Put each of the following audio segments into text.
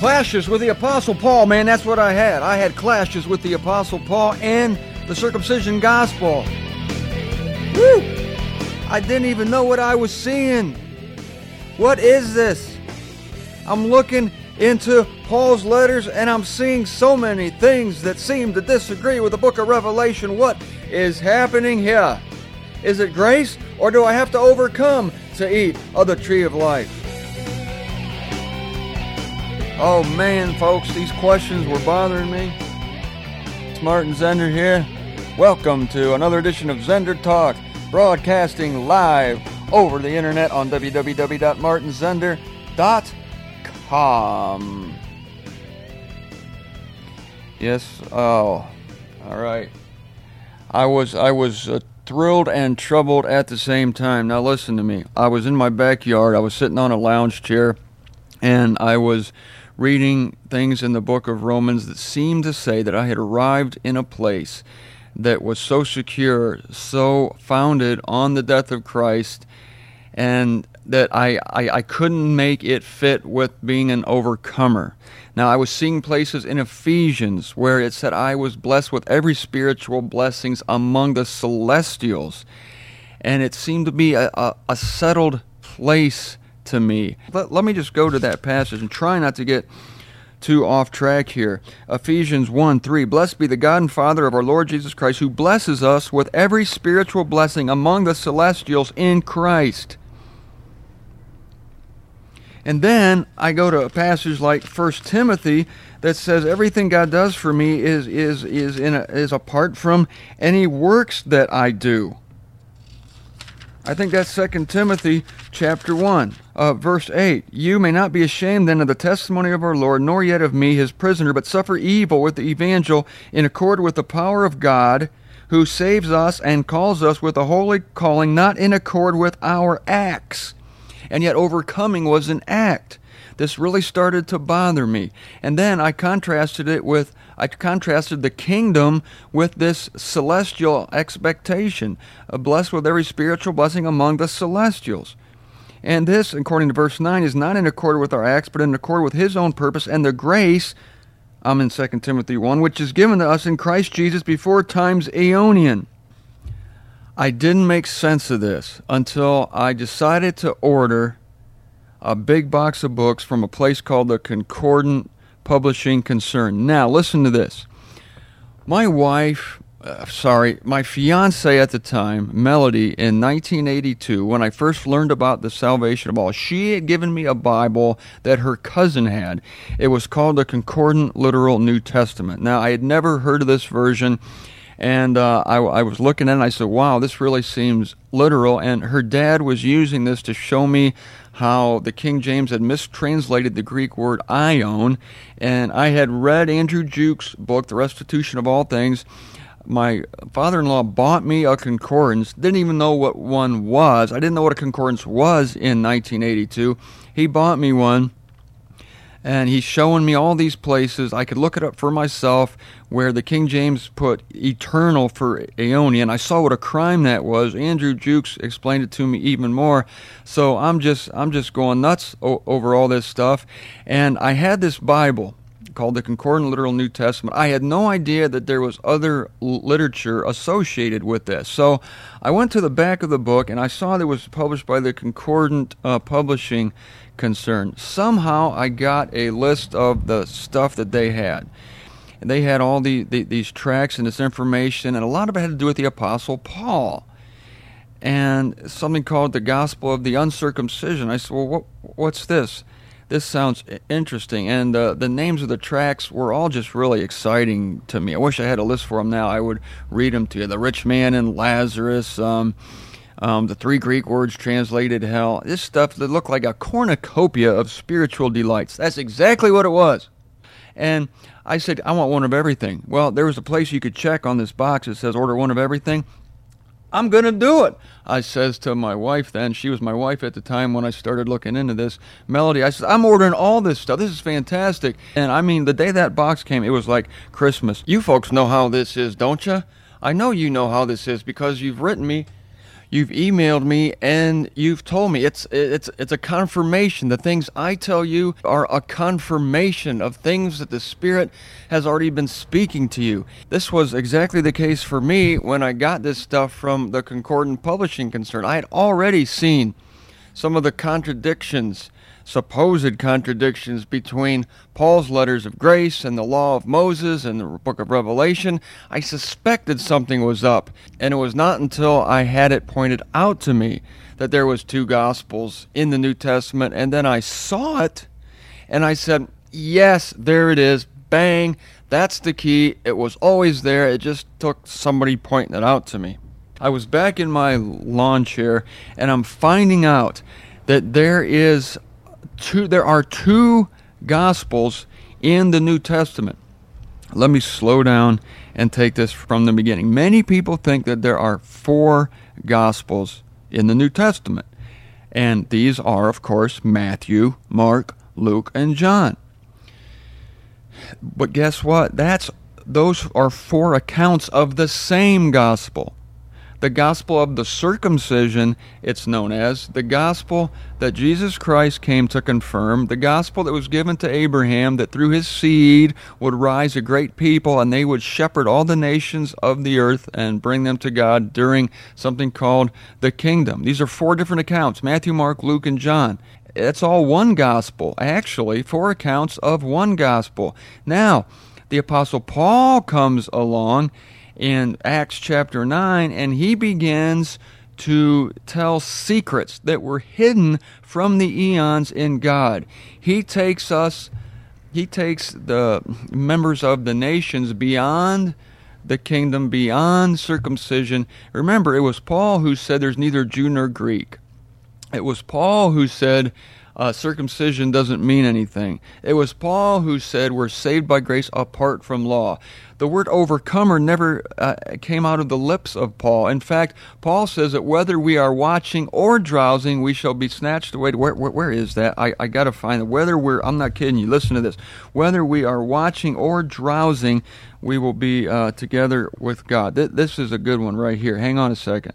clashes with the Apostle Paul, man. That's what I had. I had clashes with the Apostle Paul and the circumcision gospel. Woo! I didn't even know what I was seeing. What is this? I'm looking into Paul's letters and I'm seeing so many things that seem to disagree with the book of Revelation. What is happening here? Is it grace, or do I have to overcome to eat of the tree of life? Oh man, folks, these questions were bothering me. It's Martin Zender here. Welcome to another edition of Zender Talk, broadcasting live over the internet on www.martinzender.com. Yes, all right. I was thrilled and troubled at the same time. Now listen to me. I was in my backyard. I was sitting on a lounge chair, and I was reading things in the book of Romans that seemed to say that I had arrived in a place that was so secure, so founded on the death of Christ, and that I couldn't make it fit with being an overcomer. Now, I was seeing places in Ephesians where it said I was blessed with every spiritual blessings among the celestials, and it seemed to be a settled place to me. Let me just go to that passage and try not to get too off track here. Ephesians 1:3, Blessed be the God and Father of our Lord Jesus Christ, who blesses us with every spiritual blessing among the celestials in Christ. And then I go to a passage like 1 Timothy that says everything God does for me is apart from any works that I do. I think that's 2 Timothy chapter 1, verse 8. You may not be ashamed then of the testimony of our Lord, nor yet of me, his prisoner, but suffer evil with the evangel in accord with the power of God, who saves us and calls us with a holy calling, not in accord with our acts. And yet overcoming was an act. This really started to bother me. And then I contrasted the kingdom with this celestial expectation, blessed with every spiritual blessing among the celestials. And this, according to verse 9, is not in accord with our acts, but in accord with his own purpose and the grace, I'm in 2 Timothy 1, which is given to us in Christ Jesus before times aeonian. I didn't make sense of this until I decided to order a big box of books from a place called the Concordant Publishing Concern. Now, listen to this. My fiancée at the time, Melody, in 1982, when I first learned about the salvation of all, she had given me a Bible that her cousin had. It was called the Concordant Literal New Testament. Now, I had never heard of this version, and I was looking at it and I said, wow, this really seems literal. And her dad was using this to show me how the King James had mistranslated the Greek word aion. And I had read Andrew Jukes' book, The Restitution of All Things. My father-in-law bought me a concordance, didn't even know what one was. I didn't know what a concordance was in 1982. He bought me one. And he's showing me all these places. I could look it up for myself where the King James put eternal for aeonian. I saw what a crime that was. Andrew Jukes explained it to me even more. So I'm just going nuts over all this stuff. And I had this Bible called the Concordant Literal New Testament. I had no idea that there was other literature associated with this. So I went to the back of the book and I saw that it was published by the Concordant Publishing Concern. Somehow I got a list of the stuff that they had. And they had all these tracts and this information, and a lot of it had to do with the Apostle Paul. And something called the Gospel of the Uncircumcision. I said, well, what's this? This sounds interesting. And the names of the tracts were all just really exciting to me. I wish I had a list for them now. I would read them to you. The Rich Man and Lazarus, the 3 Greek words translated hell. This stuff that looked like a cornucopia of spiritual delights. That's exactly what it was. And I said, I want one of everything. Well, there was a place you could check on this box that says order one of everything. I'm going to do it. I says to my wife then, she was my wife at the time when I started looking into this, Melody, I said, I'm ordering all this stuff. This is fantastic. And I mean, the day that box came, it was like Christmas. You folks know how this is, don't you? I know you know how this is because you've written me You've emailed me and you've told me it's a confirmation. The things I tell you are a confirmation of things that the Spirit has already been speaking to you. This was exactly the case for me when I got this stuff from the Concordant Publishing Concern. I had already seen some of the contradictions, supposed contradictions between Paul's letters of grace and the law of Moses and the book of Revelation. I suspected something was up, and it was not until I had it pointed out to me that there was two gospels in the New Testament, and then I saw it, and I said, yes, there it is, bang, that's the key. It was always there. It just took somebody pointing it out to me. I was back in my lawn chair, and I'm finding out that there are two gospels in the New Testament. Let me slow down and take this from the beginning. Many people think that there are 4 gospels in the New Testament. And these are, of course, Matthew, Mark, Luke, and John. But guess what? Those are 4 accounts of the same gospel. The gospel of the circumcision, it's known as, the gospel that Jesus Christ came to confirm, the gospel that was given to Abraham, that through his seed would rise a great people and they would shepherd all the nations of the earth and bring them to God during something called the kingdom. These are 4 different accounts, Matthew, Mark, Luke, and John. It's all one gospel, actually, 4 accounts of one gospel. Now, the Apostle Paul comes along in Acts chapter 9, and he begins to tell secrets that were hidden from the eons in God. He takes the members of the nations beyond the kingdom, beyond circumcision. Remember, it was Paul who said there's neither Jew nor Greek. It was Paul who said circumcision doesn't mean anything. It was Paul who said we're saved by grace apart from law. The word overcomer never came out of the lips of Paul. In fact, Paul says that whether we are watching or drowsing, we shall be snatched away. Where is that? I got to find it. I'm not kidding you, listen to this. Whether we are watching or drowsing, we will be together with God. This is a good one right here. Hang on a second.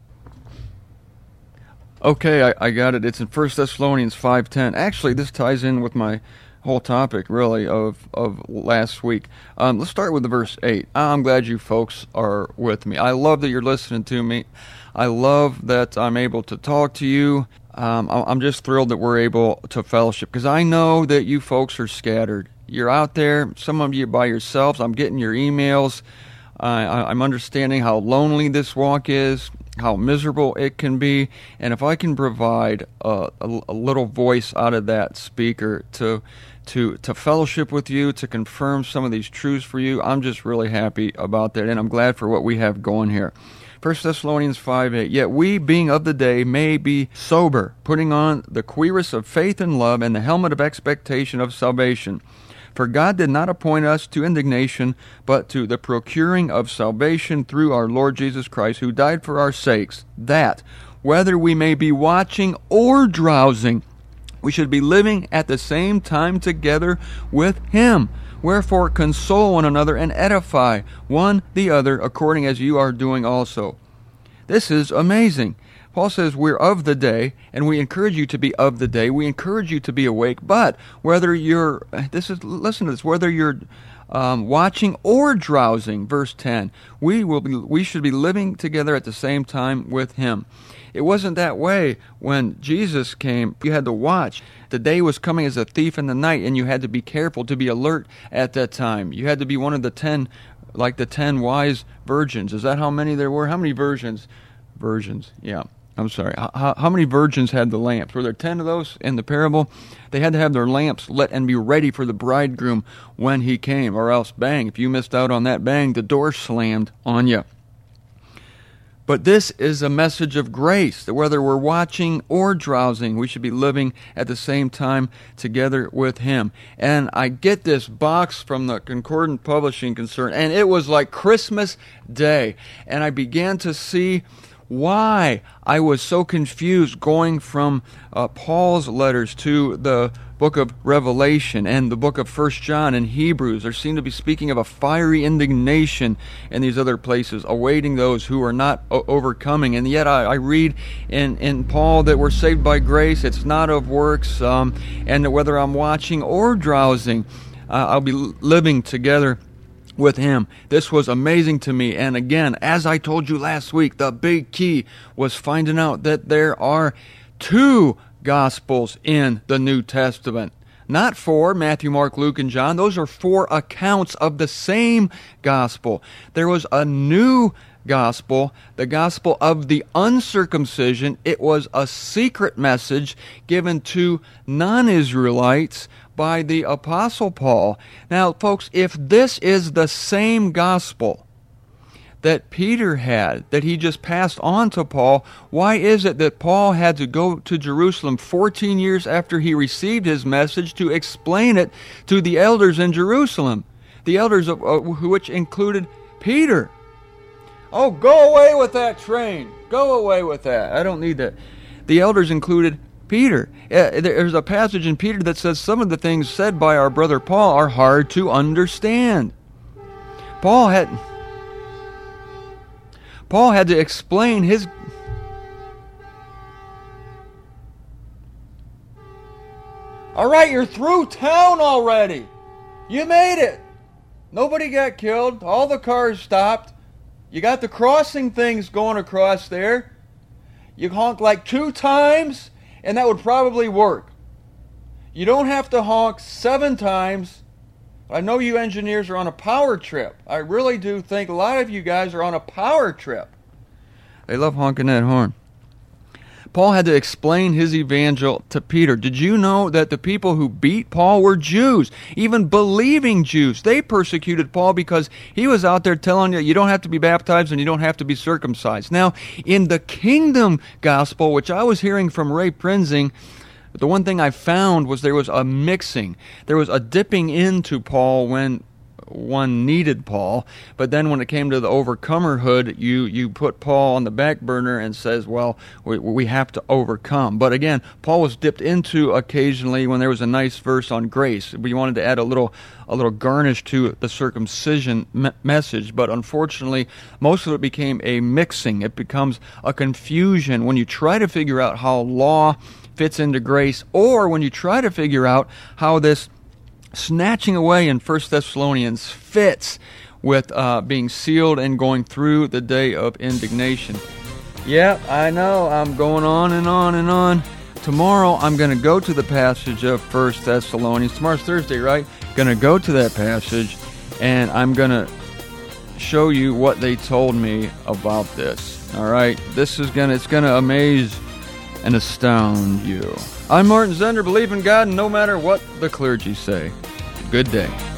Okay, I got it. It's in 1 Thessalonians 5:10. Actually, this ties in with my whole topic, really, of last week. Let's start with the verse 8. I'm glad you folks are with me. I love that you're listening to me. I love that I'm able to talk to you. I'm just thrilled that we're able to fellowship, because I know that you folks are scattered. You're out there, some of you by yourselves. I'm getting your emails. I'm understanding how lonely this walk is, how miserable it can be, and if I can provide a little voice out of that speaker to fellowship with you, to confirm some of these truths for you, I'm just really happy about that, and I'm glad for what we have going here. 1 Thessalonians 5:8, yet we, being of the day, may be sober, putting on the cuirass of faith and love, and the helmet of expectation of salvation. For God did not appoint us to indignation, but to the procuring of salvation through our Lord Jesus Christ, who died for our sakes, that, whether we may be watching or drowsing, we should be living at the same time together with Him. Wherefore console one another and edify one the other, according as you are doing also. This is amazing. Paul says we're of the day, and we encourage you to be of the day. We encourage you to be awake. But whether you're, listen to this, whether you're watching or drowsing, verse 10, we should be living together at the same time with Him. It wasn't that way when Jesus came. You had to watch. The day was coming as a thief in the night, and you had to be careful to be alert at that time. You had to be one of the 10, like the 10 wise virgins. Is that how many there were? How many virgins? Virgins, yeah. I'm sorry. How many virgins had the lamps? Were there 10 of those in the parable? They had to have their lamps lit and be ready for the bridegroom when he came, or else, bang, if you missed out on that, bang, the door slammed on you. But this is a message of grace, that whether we're watching or drowsing, we should be living at the same time together with Him. And I get this box from the Concordant Publishing Concern, and it was like Christmas Day. And I began to see why I was so confused going from Paul's letters to the book of Revelation and the book of 1 John and Hebrews. There seemed to be speaking of a fiery indignation in these other places, awaiting those who are not overcoming. And yet I read in Paul that we're saved by grace. It's not of works, and that whether I'm watching or drowsing, I'll be living together with him. This was amazing to me. And again, as I told you last week, the big key was finding out that there are 2 Gospels in the New Testament. Not 4, Matthew, Mark, Luke, and John. Those are 4 accounts of the same gospel. There was a new gospel, the gospel of the uncircumcision. It was a secret message given to non-Israelites by the Apostle Paul. Now, folks, if this is the same gospel that Peter had, that he just passed on to Paul, why is it that Paul had to go to Jerusalem 14 years after he received his message to explain it to the elders in Jerusalem? The elders, which included Peter. Oh, go away with that train. Go away with that. I don't need that. The elders included Peter. There's a passage in Peter that says some of the things said by our brother Paul are hard to understand. Paul had to explain his... All right, you're through town already. You made it. Nobody got killed. All the cars stopped. You got the crossing things going across there. You honk like 2 times, and that would probably work. You don't have to honk 7 times. I know you engineers are on a power trip. I really do think a lot of you guys are on a power trip. They love honking that horn. Paul had to explain his evangel to Peter. Did you know that the people who beat Paul were Jews, even believing Jews? They persecuted Paul because he was out there telling you don't have to be baptized and you don't have to be circumcised. Now, in the kingdom gospel, which I was hearing from Ray Prinzing, the one thing I found was there was a mixing. There was a dipping into Paul when one needed Paul, but then when it came to the overcomerhood, you put Paul on the back burner and says, well, we have to overcome. But again, Paul was dipped into occasionally when there was a nice verse on grace. We wanted to add a little garnish to the circumcision message, but unfortunately, most of it became a mixing. It becomes a confusion when you try to figure out how law fits into grace, or when you try to figure out how this snatching away in 1 Thessalonians fits with being sealed and going through the day of indignation. Yep, I know, I'm going on and on and on. Tomorrow I'm going to go to the passage of 1 Thessalonians. Tomorrow's Thursday, right? Going to go to that passage, and I'm going to show you what they told me about this. All right, it's going to amaze and astound you. I'm Martin Zender. Believe in God no matter what the clergy say. Good day.